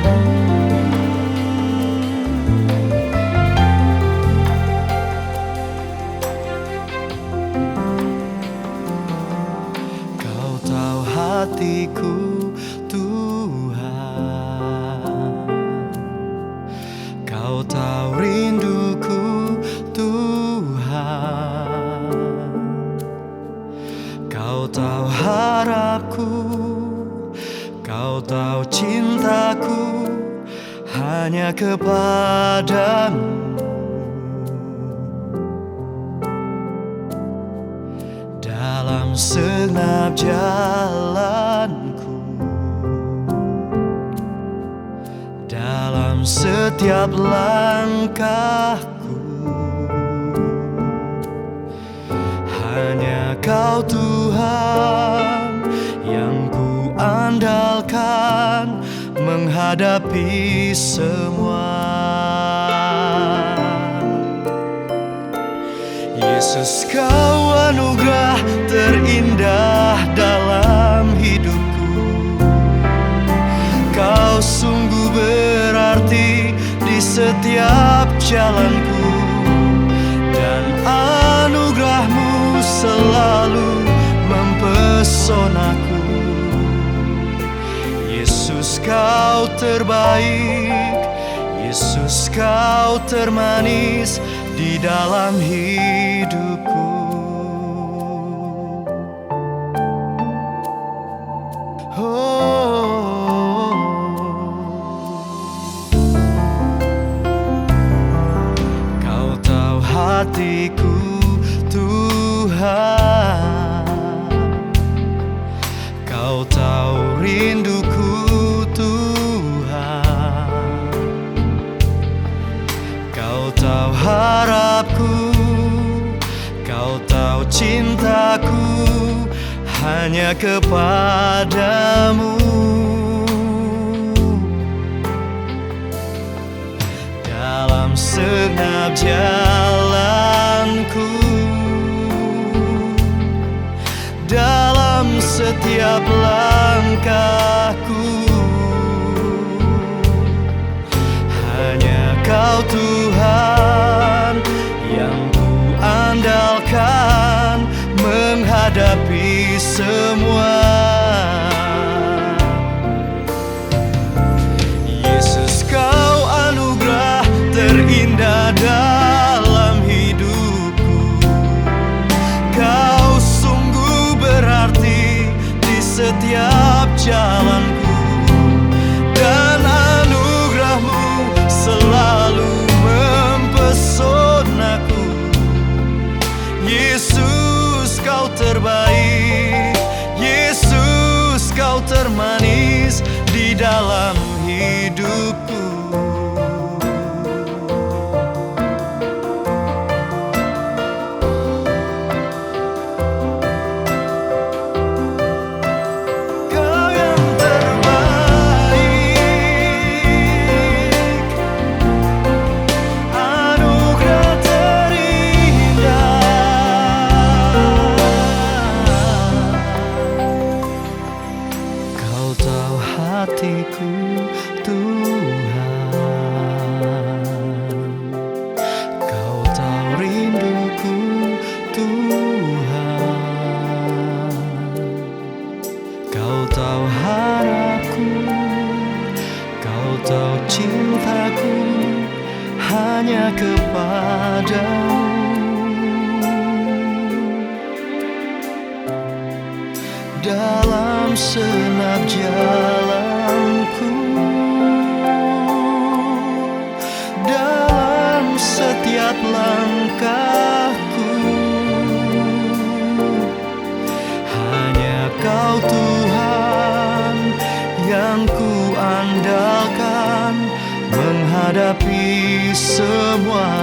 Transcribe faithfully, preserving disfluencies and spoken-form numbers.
Kau tahu hatiku, Kau tahu rinduku, Tuhan. Kau tahu harapku, Kau tahu cintaku hanya kepadamu. Dalam segenap jalanku, dalam setiap langkahku, hanya Kau Tuhan yang ku andalkan menghadapi semua. Yesus, Kau anugerah terindah dalam hidupku. Kau sungguh berarti di setiap jalanku, dan anugerah-Mu selalu mempesonaku. Yesus, Kau terbaik, Yesus, Kau termanis di dalam hidupku. Oh, Kau tahu hatiku, Tuhan. Kau tahu rinduku, Tuhan. Kau tahu harapku, Kau tahu cintaku hanya kepadamu. Dalam segenap jalanku, dalam setiap langkahku, hanya Kau Tuhan yang ku andalkan menghadapi semua. Yesus, Kau anugerah terindah dalam hidupku. Kau sungguh berarti di setiap jalanku, dan anugerah-Mu selalu mempesonaku. Yesus, Kau terbaik, Yesus, Kau termanis di dalam hidupku. Kau yang terbaik, anugerah terindah. Kau tahu hatiku, Tuhan. Kau tahu rinduku, Tuhan. Kau tahu harapku, Kau tahu cintaku hanya kepadamu. Dalam segenap jalanku, dalam setiap langkahku, hanya Kau Tuhan yang ku andalkan menghadapi semua.